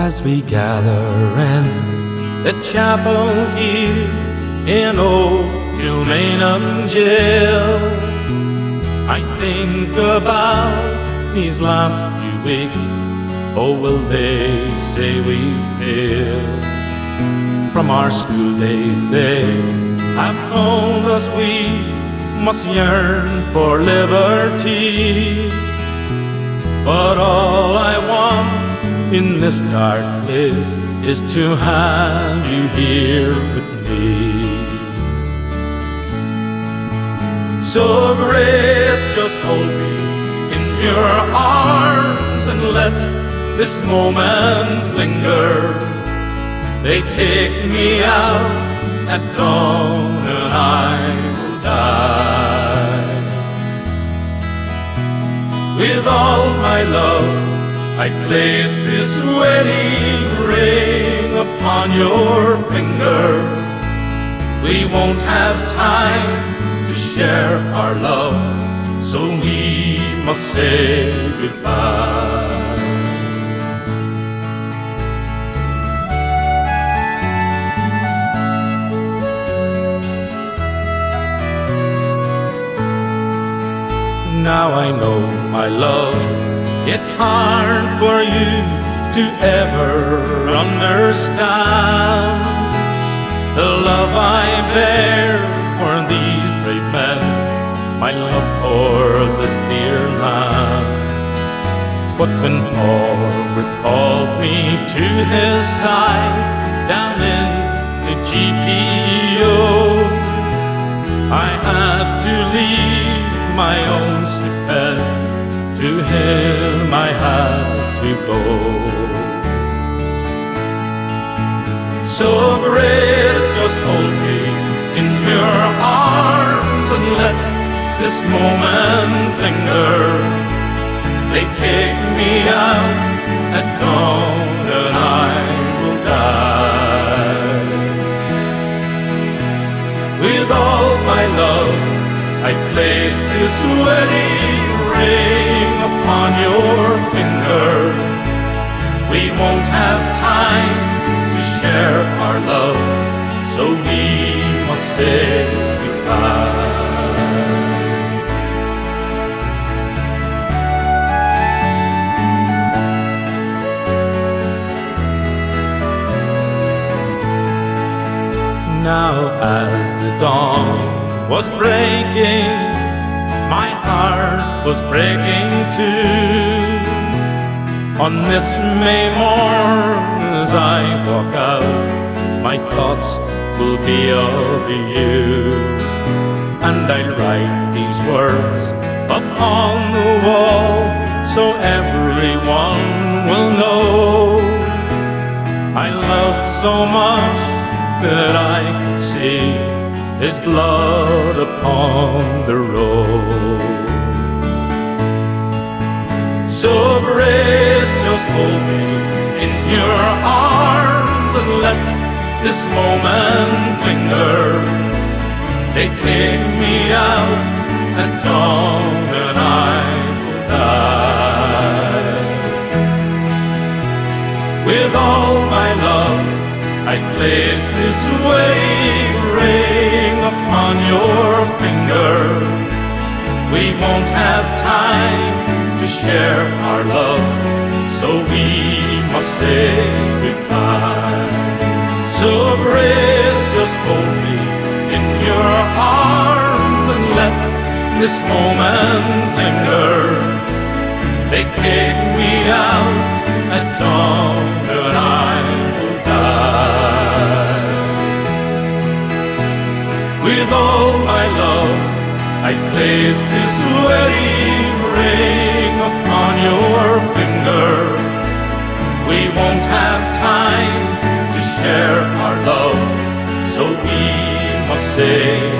as we gather in the chapel here in old Kilmainham jail. I think about these last few weeks. Oh, will they say we failed? From our school days they have told us we must yearn for liberty. But all I want in this dark place is to have you here with me. So Grace, just hold me in your arms and let this moment linger. They take me out at dawn and I will die. With all my love I place this wedding ring upon your finger. We won't have time to share our love, so we must say goodbye. Now I know, my love, it's hard for you to ever understand the love I bear for these brave men, my love for this dear land. But when Paul recalled me to his side down in the GPO, I had to leave my own sick bed. To him I had to go. So Grace, just hold me in your arms and let this moment linger. They take me out at dawn and I will die. With all my love I place this wedding ring upon your finger. We won't have time to share our love, so we must say goodbye. Now as the dawn was breaking, my heart was breaking too. On this May morn as I walk out, my thoughts will be of you. And I'll write these words upon the wall so everyone will know I love so much that I can see his blood upon the road. So Grace, just hold me in your arms and let this moment linger. They take me out at dawn and I will die. With all my love I place this wedding ring upon your finger. We won't have time to share our love, so we must say goodbye. So Grace, just hold me in your arms and let this moment linger. They take me out at dawn and I will die. With all my love I place this wedding ring upon your finger. We won't have time to share our love, so we must say